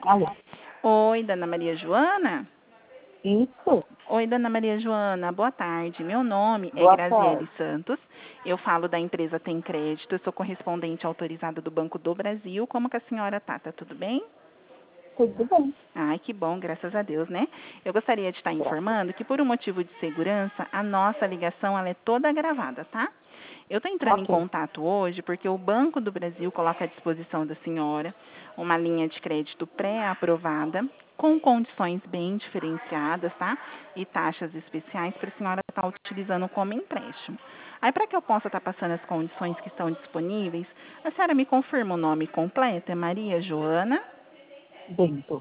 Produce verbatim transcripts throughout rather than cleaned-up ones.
Alô? Oi, dona Maria Joana? Isso. Oi, dona Maria Joana, boa tarde. Meu nome é Boa Graziele tarde. Santos. Eu falo da empresa Tem Crédito. Eu sou correspondente autorizada do Banco do Brasil. Como que a senhora tá? Tá tudo bem? Tudo bem. Ai, que bom, graças a Deus, né? Eu gostaria de estar informando que, por um motivo de segurança, a nossa ligação ela é toda gravada, tá? Eu estou entrando em Ok. contato hoje porque o Banco do Brasil coloca à disposição da senhora uma linha de crédito pré-aprovada, com condições bem diferenciadas, tá? E taxas especiais para a senhora estar utilizando como empréstimo. Aí, para que eu possa estar passando as condições que estão disponíveis, a senhora me confirma o nome completo? É Maria Joana? Bento.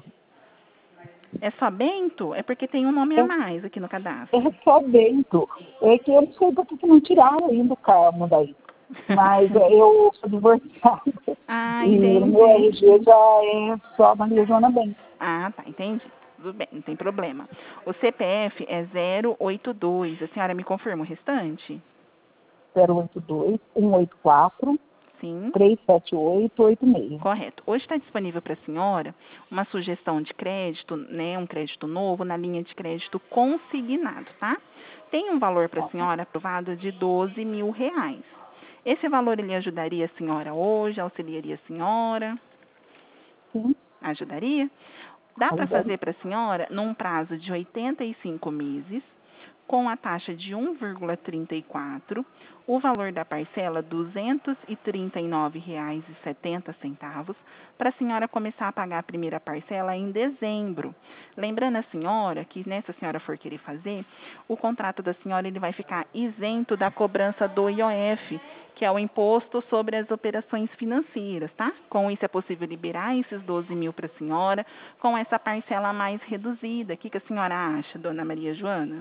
É só Bento? É porque tem um nome É, a mais aqui no é cadastro. só Bento. É que eu não sei por que que não tiraram ainda o carmo daí. Mas é, eu sou divorciada. Ah, E o meu entendi. R G já é só Maria Joana Bento. Ah, tá, entendi. Tudo bem, não tem problema. O C P F é zero oito dois. A senhora me confirma o restante? zero oito dois, um oito quatro, Sim, três sete oito, oito seis. correto. Hoje está disponível para a senhora uma sugestão de crédito, né, um crédito novo na linha de crédito consignado, tá? Tem um valor para a senhora aprovado de doze mil reais. Esse valor ele ajudaria a senhora hoje, auxiliaria a senhora? Sim, Ajudaria? Dá para ajudaria. fazer para a senhora num prazo de oitenta e cinco meses, com a taxa de um vírgula trinta e quatro, o valor da parcela duzentos e trinta e nove reais e setenta centavos, para a senhora começar a pagar a primeira parcela em dezembro. Lembrando a senhora que, né, se a senhora for querer fazer, o contrato da senhora ele vai ficar isento da cobrança do I O F, que é o imposto sobre as operações financeiras, tá? Com isso é possível liberar esses doze mil para a senhora, com essa parcela mais reduzida. O que, que a senhora acha, dona Maria Joana?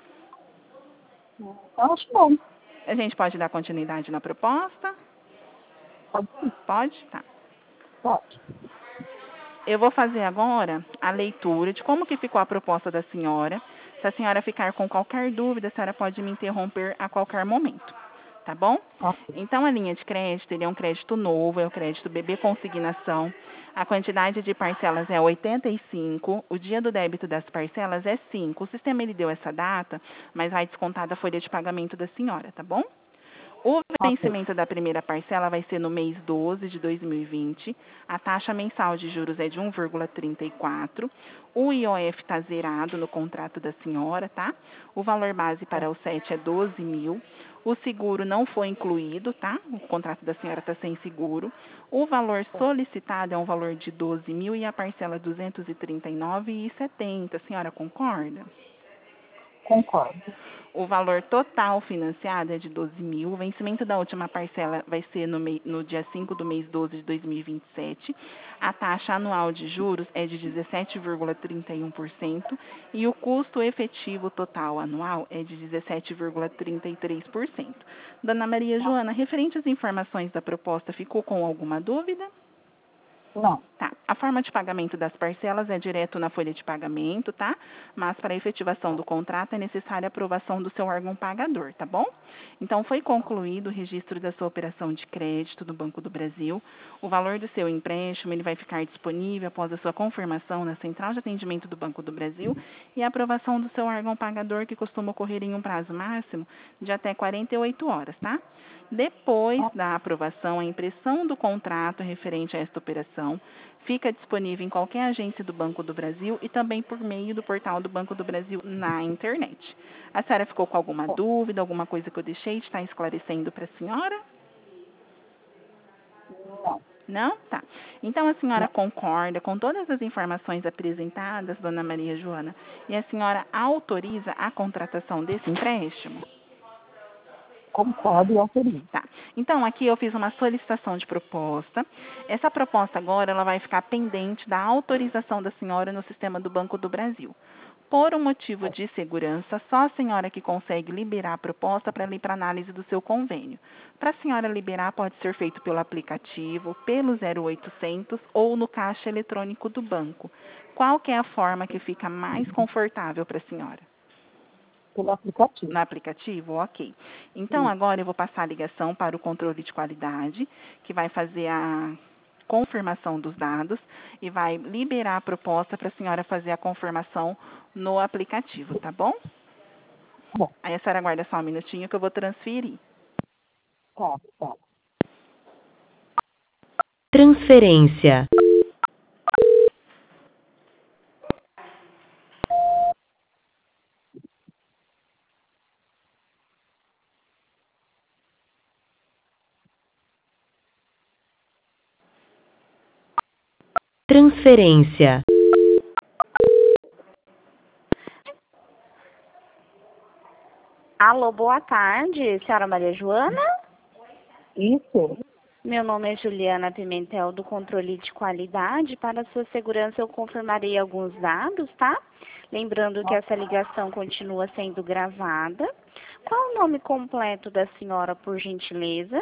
Eu acho bom. A gente pode dar continuidade na proposta? Pode sim. Pode? Tá. Pode. Eu vou fazer agora a leitura de como que ficou a proposta da senhora. Se a senhora ficar com qualquer dúvida, a senhora pode me interromper a qualquer momento, tá bom? Ok. Então, a linha de crédito, ele é um crédito novo, é o crédito B B Consignação. A quantidade de parcelas é oitenta e cinco, o dia do débito das parcelas é cinco. O sistema, ele deu essa data, mas vai descontar da folha de pagamento da senhora, tá bom? O Ok. vencimento da primeira parcela vai ser no mês doze de dois mil e vinte. A taxa mensal de juros é de um vírgula trinta e quatro. O I O F está zerado no contrato da senhora, tá? O valor base para o S E T é doze mil. O seguro não foi incluído, tá? O contrato da senhora está sem seguro. O valor solicitado é um valor de doze mil e a parcela duzentos e trinta e nove reais e setenta. A senhora concorda? Concordo. O valor total financiado é de doze mil. O vencimento da última parcela vai ser no, mei- no dia cinco do mês doze de dois mil e vinte e sete. A taxa anual de juros é de dezessete vírgula trinta e um por cento e o custo efetivo total anual é de dezessete vírgula trinta e três por cento. Dona Maria Joana, referente às informações da proposta, ficou com alguma dúvida? Não. Tá. A forma de pagamento das parcelas é direto na folha de pagamento, tá? Mas para a efetivação do contrato é necessária a aprovação do seu órgão pagador, tá bom? Então, foi concluído o registro da sua operação de crédito do Banco do Brasil. O valor do seu empréstimo ele vai ficar disponível após a sua confirmação na central de atendimento do Banco do Brasil e a aprovação do seu órgão pagador, que costuma ocorrer em um prazo máximo de até quarenta e oito horas, tá? Depois da aprovação, a impressão do contrato referente a esta operação fica disponível em qualquer agência do Banco do Brasil e também por meio do portal do Banco do Brasil na internet. A senhora ficou com alguma dúvida, alguma coisa que eu deixei de estar esclarecendo para a senhora? Não. Não? Tá. Então a senhora Não. concorda com todas as informações apresentadas, dona Maria Joana, e a senhora autoriza a contratação desse empréstimo? Concordo e autorizo. Tá. Então, aqui eu fiz uma solicitação de proposta. Essa proposta agora ela vai ficar pendente da autorização da senhora no sistema do Banco do Brasil. Por um motivo de segurança, só a senhora que consegue liberar a proposta para ir para análise do seu convênio. Para a senhora liberar, pode ser feito pelo aplicativo, pelo zero oitocentos ou no caixa eletrônico do banco. Qual que é a forma que fica mais confortável para a senhora? Pelo aplicativo. No aplicativo? Ok. Então, Isso. agora eu vou passar a ligação para o controle de qualidade, que vai fazer a confirmação dos dados e vai liberar a proposta para a senhora fazer a confirmação no aplicativo, tá bom? Bom, Aí a senhora aguarda só um minutinho que eu vou transferir. tá, tá. Transferência. Transferência. Alô, boa tarde, senhora Maria Joana? Isso? Meu nome é Juliana Pimentel, do Controle de Qualidade. Para sua segurança, eu confirmarei alguns dados, tá? Lembrando que essa ligação continua sendo gravada. Qual o nome completo da senhora, por gentileza?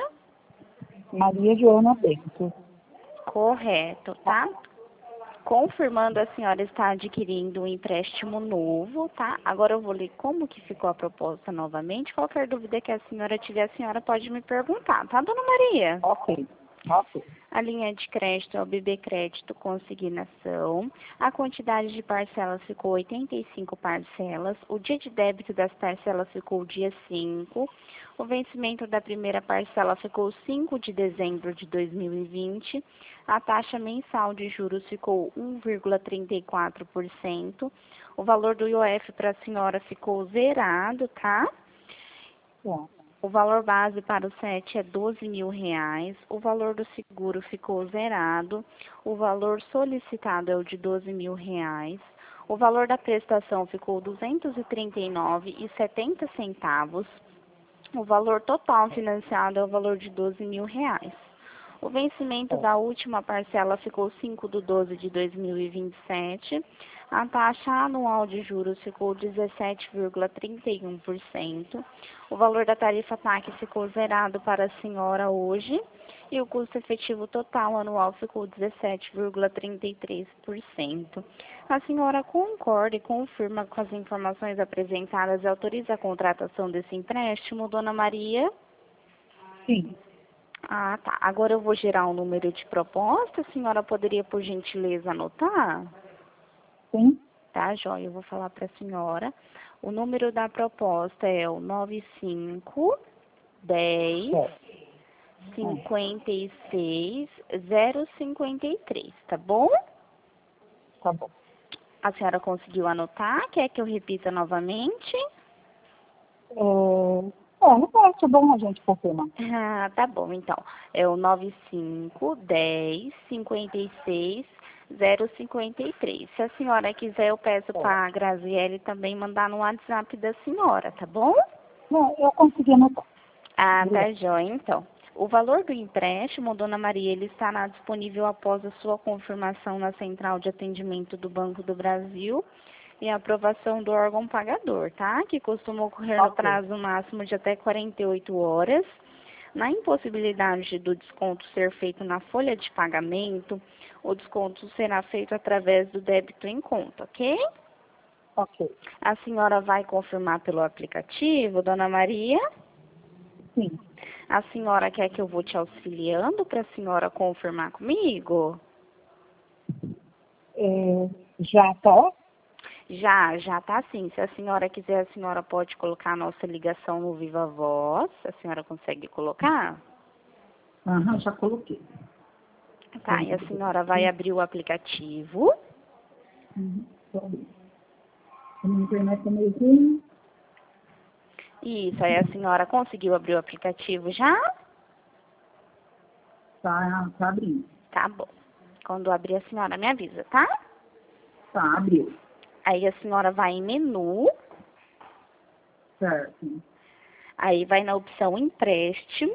Maria Joana Bento. Correto, tá? Confirmando, a senhora está adquirindo um empréstimo novo, tá? Agora eu vou ler como que ficou a proposta novamente. Qualquer dúvida que a senhora tiver, a senhora pode me perguntar, tá, dona Maria? Ok, ok. A linha de crédito é o B B Crédito Consignação. A quantidade de parcelas ficou oitenta e cinco parcelas. O dia de débito das parcelas ficou dia cinco. O vencimento da primeira parcela ficou cinco de dezembro de dois mil e vinte. A taxa mensal de juros ficou um vírgula trinta e quatro por cento. O valor do I O F para a senhora ficou zerado, tá? Tá. O valor base para o S E T é doze mil reais. O valor do seguro ficou zerado. O valor solicitado é o de doze mil reais. O valor da prestação ficou duzentos e trinta e nove reais e setenta centavos. O valor total financiado é o valor de doze mil reais. O vencimento da última parcela ficou cinco de doze de dois mil e vinte e sete. A taxa anual de juros ficou dezessete vírgula trinta e um por cento. O valor da tarifa T A C ficou zerado para a senhora hoje. E o custo efetivo total anual ficou dezessete vírgula trinta e três por cento. A senhora concorda e confirma com as informações apresentadas e autoriza a contratação desse empréstimo, dona Maria? Sim. Ah, tá. Agora eu vou gerar um número de proposta. A senhora poderia, por gentileza, anotar? Sim. Tá, joia? Eu vou falar para a senhora. O número da proposta é o nove cinco, dez, cinquenta e seis, zero cinquenta e três, tá bom? Tá bom. A senhora conseguiu anotar? Quer que eu repita novamente? É, é não pode, é bom a gente confirmar. Ah, tá bom, então. É o nove cinco, dez, cinquenta e seis, zero cinquenta e três. Se a senhora quiser, eu peço para a Graziele também mandar no WhatsApp da senhora, tá bom? Não, eu consegui anotar. Ah, tá joia, então. O valor do empréstimo, dona Maria, ele estará disponível após a sua confirmação na Central de Atendimento do Banco do Brasil e a aprovação do órgão pagador, tá? Que costuma ocorrer no Ok. prazo máximo de até quarenta e oito horas. Na impossibilidade do desconto ser feito na folha de pagamento, o desconto será feito através do débito em conta, ok? Ok. A senhora vai confirmar pelo aplicativo, dona Maria? Sim. A senhora quer que eu vou te auxiliando para a senhora confirmar comigo? É, já tá? Já, já tá sim. Se a senhora quiser, a senhora pode colocar a nossa ligação no Viva Voz. A senhora consegue colocar? Aham, já coloquei. Tá, e a senhora vai abrir o aplicativo. Uhum. A minha internet é meio ruim. Isso, aí a senhora conseguiu abrir o aplicativo já? Tá, tá abrindo. Tá bom. Quando abrir, a senhora me avisa, tá? Tá, abriu. Aí a senhora vai em menu, Certo. aí vai na opção empréstimo,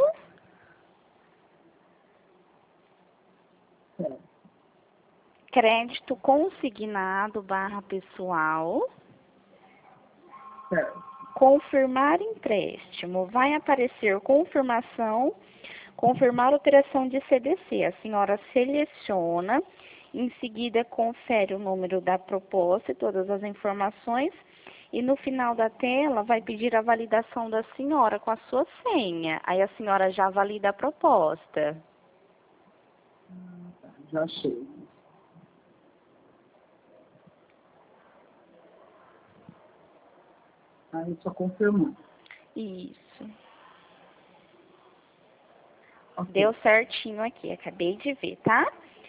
Certo. crédito consignado barra pessoal, Certo. confirmar empréstimo. Vai aparecer confirmação, confirmar operação de C D C. A senhora seleciona, em seguida confere o número da proposta e todas as informações. E no final da tela vai pedir a validação da senhora com a sua senha. Aí a senhora já valida a proposta. Ah, tá. Já achei. Aí, só confirmando. Isso. Ok. Deu certinho aqui, acabei de ver, tá?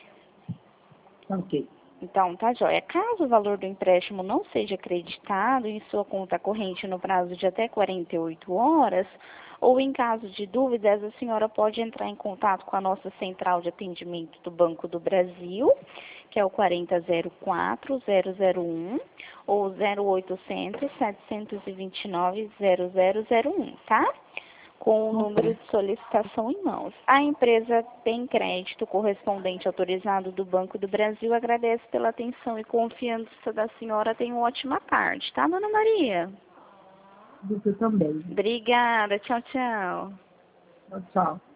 Ok. Então, tá joia. Caso o valor do empréstimo não seja acreditado em sua conta corrente no prazo de até quarenta e oito horas, ou em caso de dúvidas, a senhora pode entrar em contato com a nossa central de atendimento do Banco do Brasil, que é o quarenta zero quatro zero zero um, ou zero oitocentos, setecentos e vinte e nove, zero zero zero um, tá? Com o número de solicitação em mãos. A empresa Tem Crédito Correspondente Autorizado do Banco do Brasil agradece pela atenção e confiança da senhora. Tenha uma ótima tarde, tá, dona Maria? Você também. Obrigada. Tchau, tchau. Tchau, tchau.